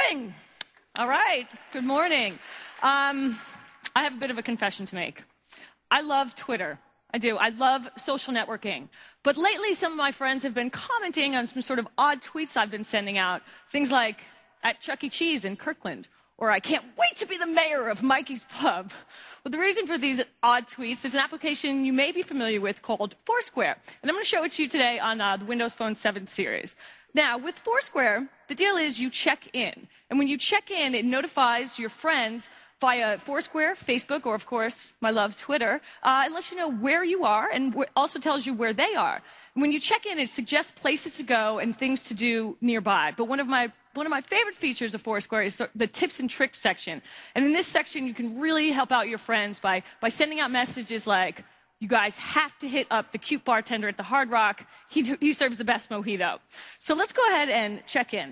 morning. All right. Good morning. I have a bit of a confession to make. I love Twitter. I do. I love social networking. But lately, some of my friends have been commenting on some sort of odd tweets I've been sending out. Things like, at Chuck E. Cheese in Kirkland, or I can't wait to be the mayor of Mikey's Pub. Well, the reason for these odd tweets is an application you may be familiar with called Foursquare. And I'm going to show it to you today on the Windows Phone 7 series. Now, with Foursquare, the deal is you check in. And when you check in, it notifies your friends via Foursquare, Facebook, or, of course, my love, Twitter. It lets you know where you are and also tells you where they are. And when you check in, it suggests places to go and things to do nearby. But one of my favorite features of Foursquare is the tips and tricks section. And in this section, you can really help out your friends by sending out messages like, you guys have to hit up the cute bartender at the Hard Rock. He serves the best mojito. So let's go ahead and check in.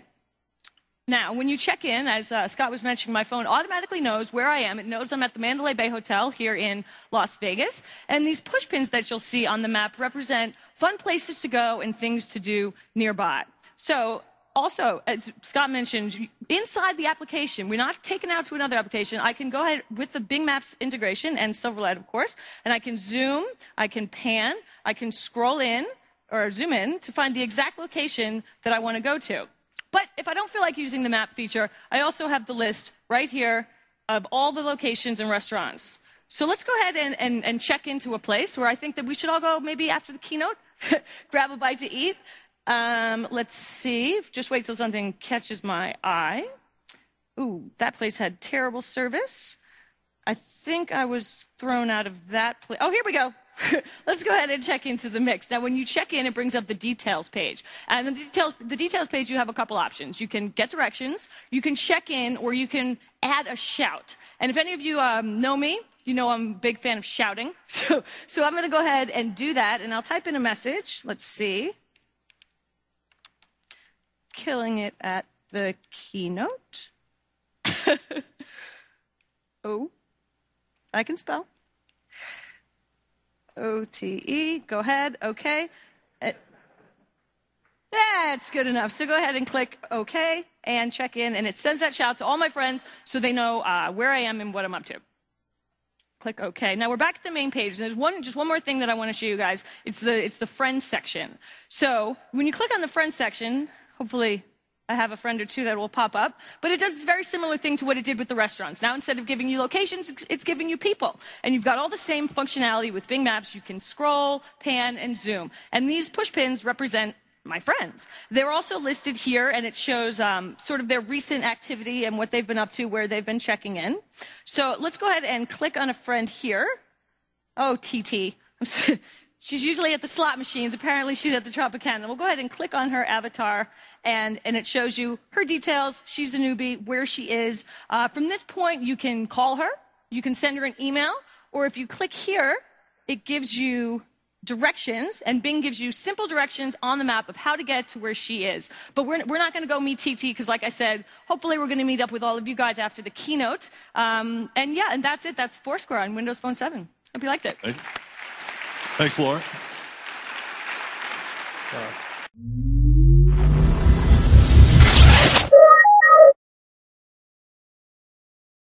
Now, when you check in, as Scott was mentioning, my phone automatically knows where I am. It knows I'm at the Mandalay Bay Hotel here in Las Vegas. And these push pins that you'll see on the map represent fun places to go and things to do nearby. So, also, as Scott mentioned, inside the application, we're not taken out to another application. I can go ahead with the Bing Maps integration and Silverlight, of course, and I can zoom, I can pan, I can scroll in, or zoom in, to find the exact location that I want to go to. But if I don't feel like using the map feature, I also have the list right here of all the locations and restaurants. So let's go ahead and check into a place where I think that we should all go maybe after the keynote, grab a bite to eat. Let's see. Just wait till something catches my eye. Ooh, that place had terrible service. I think I was thrown out of that place. Oh, here we go. Let's go ahead and check into the mix. Now, when you check in, it brings up the details page. And in the details page, you have a couple options. You can get directions, you can check in, or you can add a shout. And if any of you know me, you know I'm a big fan of shouting. So I'm going to go ahead and do that, and I'll type in a message. Let's see. Killing it at the keynote. Oh, I can spell. O-T-E, go ahead, okay. That's good enough. So go ahead and click OK and check in, and it sends that shout to all my friends so they know where I am and what I'm up to. Click OK. Now we're back at the main page. There's just one more thing that I want to show you guys. It's the Friends section. So when you click on the Friends section, hopefully I have a friend or two that will pop up. But it does a very similar thing to what it did with the restaurants. Now, instead of giving you locations, it's giving you people. And you've got all the same functionality with Bing Maps. You can scroll, pan, and zoom. And these push pins represent my friends. They're also listed here, and it shows sort of their recent activity and what they've been up to, where they've been checking in. So let's go ahead and click on a friend here. Oh, TT. She's usually at the slot machines. Apparently, she's at the Tropicana. We'll go ahead and click on her avatar, and it shows you her details. She's a newbie, where she is. From this point, you can call her. You can send her an email. Or if you click here, it gives you directions, and Bing gives you simple directions on the map of how to get to where she is. But we're not going to go meet TT, because like I said, hopefully we're going to meet up with all of you guys after the keynote. And that's it. That's Foursquare on Windows Phone 7. Hope you liked it. Thanks, Laura.